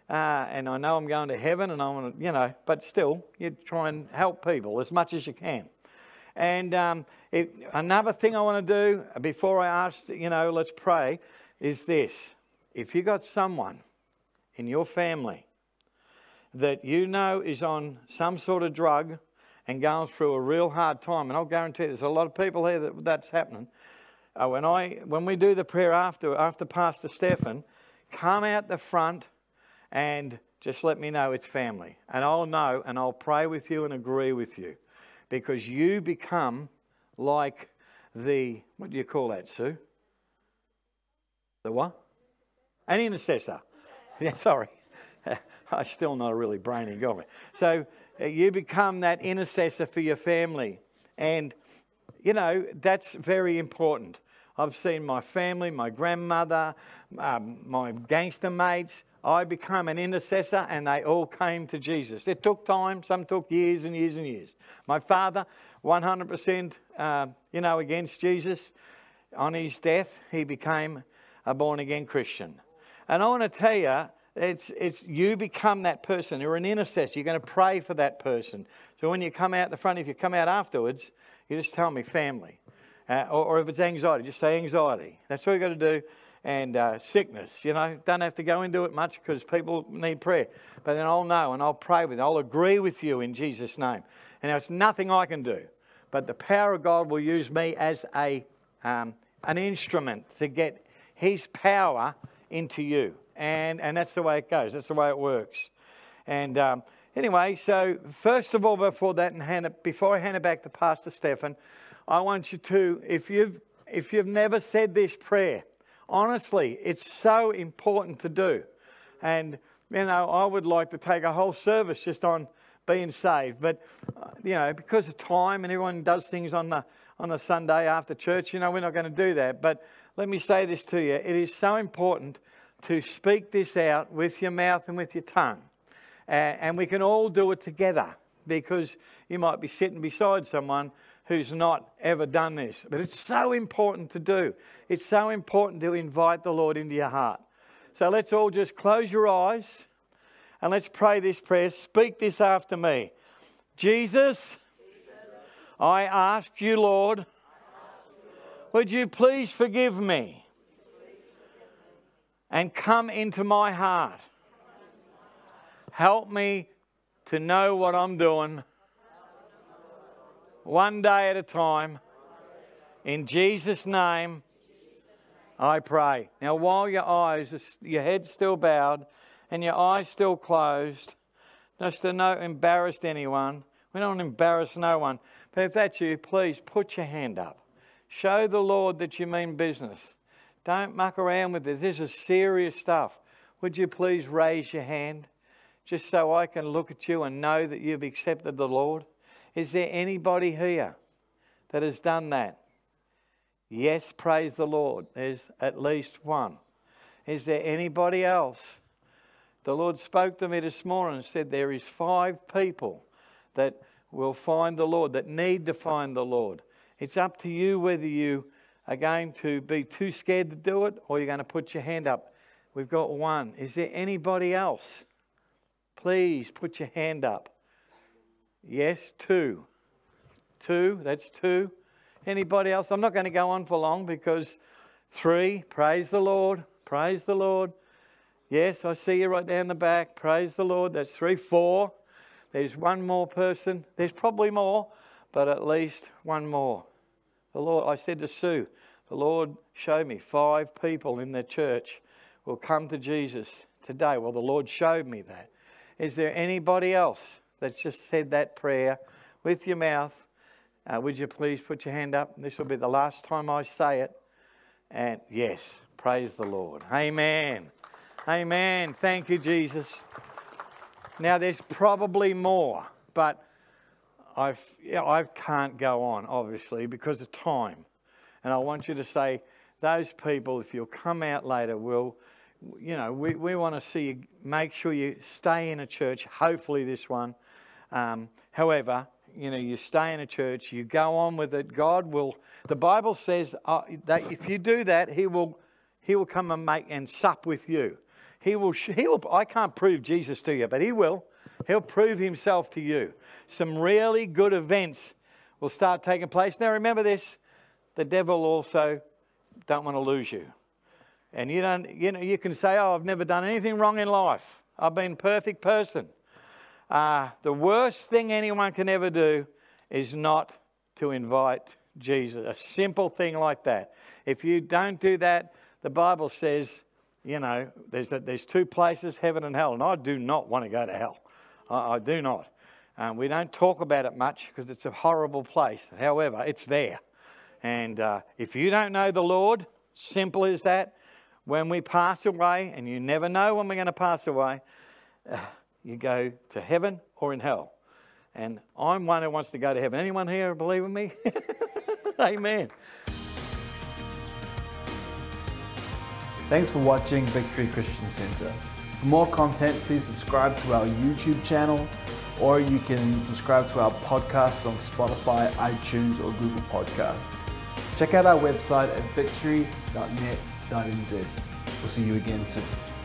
and I know I'm going to heaven, and I want to, but still, you try and help people as much as you can. And another thing I want to do before I ask, let's pray, is this. If you got someone in your family that is on some sort of drug and going through a real hard time, and I'll guarantee there's a lot of people here that's happening. When we do the prayer after Pastor Stefan, come out the front and just let me know it's family. And I'll know, and I'll pray with you and agree with you. Because you become like what do you call that, Sue? The what? An intercessor. Yeah, sorry. I'm still not a really brainy guy. So you become that intercessor for your family. And, that's very important. I've seen my family, my grandmother, my gangster mates. I became an intercessor and they all came to Jesus. It took time. Some took years and years and years. My father, 100%, against Jesus. On his death, he became a born-again Christian. And I want to tell you, it's you become that person. You're an intercessor. You're going to pray for that person. So when you come out the front, if you come out afterwards, you just tell me family. Or if it's anxiety, just say anxiety. That's what you've got to do. And sickness, don't have to go into it much because people need prayer. But then I'll know and I'll pray with you. I'll agree with you in Jesus' name. And it's nothing I can do. But the power of God will use me as an instrument to get His power into you. And that's the way it goes. That's the way it works. And anyway, so first of all, before I hand it back to Pastor Stefan, I want you to, if you've never said this prayer, honestly, it's so important to do. And, I would like to take a whole service just on being saved. But, because of time and everyone does things on the Sunday after church, we're not going to do that. But let me say this to you. It is so important to speak this out with your mouth and with your tongue. And we can all do it together because you might be sitting beside someone who's not ever done this. But it's so important to do. It's so important to invite the Lord into your heart. So let's all just close your eyes and let's pray this prayer. Speak this after me. Jesus, I ask you, Lord, would you please forgive me and come into my heart. Help me to know what I'm doing one day at a time. In Jesus' name, I pray. Now, while your head's still bowed and your eyes still closed, just to not embarrass anyone. We don't embarrass no one. But if that's you, please put your hand up. Show the Lord that you mean business. Don't muck around with this. This is serious stuff. Would you please raise your hand just so I can look at you and know that you've accepted the Lord? Is there anybody here that has done that? Yes, praise the Lord. There's at least one. Is there anybody else? The Lord spoke to me this morning and said there is 5 people that will find the Lord, that need to find the Lord. It's up to you whether you are going to be too scared to do it or you're going to put your hand up. We've got 1. Is there anybody else? Please put your hand up. Yes, 2. 2, that's 2. Anybody else? I'm not going to go on for long because 3, praise the Lord, praise the Lord. Yes, I see you right down the back, praise the Lord. That's 3, 4. There's 1 more person. There's probably more, but at least 1 more. The Lord, I said to Sue, the Lord showed me 5 people in the church will come to Jesus today. Well, the Lord showed me that. Is there anybody else that's just said that prayer with your mouth? Would you please put your hand up? This will be the last time I say it. And yes, praise the Lord. Amen. Amen. Thank you, Jesus. Now, there's probably more, but I can't go on, obviously, because of time. And I want you to say, those people, if you'll come out later, we want to see you, make sure you stay in a church, hopefully this one. However, you stay in a church, you go on with it. God will, the Bible says that if you do that, He will come and sup with you. I can't prove Jesus to you, but he will. He'll prove himself to you. Some really good events will start taking place. Now remember this, the devil also don't want to lose you. And you can say, oh, I've never done anything wrong in life. I've been a perfect person. The worst thing anyone can ever do is not to invite Jesus. A simple thing like that. If you don't do that, the Bible says, there's two places, heaven and hell. And I do not want to go to hell. I do not. We don't talk about it much because it's a horrible place. However, it's there. And if you don't know the Lord, simple as that, when we pass away, and you never know when we're going to pass away, you go to heaven or in hell. And I'm one who wants to go to heaven. Anyone here believe in me? Amen. Thanks for watching Victory Christian Center. For more content, please subscribe to our YouTube channel, or you can subscribe to our podcasts on Spotify, iTunes, or Google Podcasts. Check out our website at victory.net.nz. We'll see you again soon.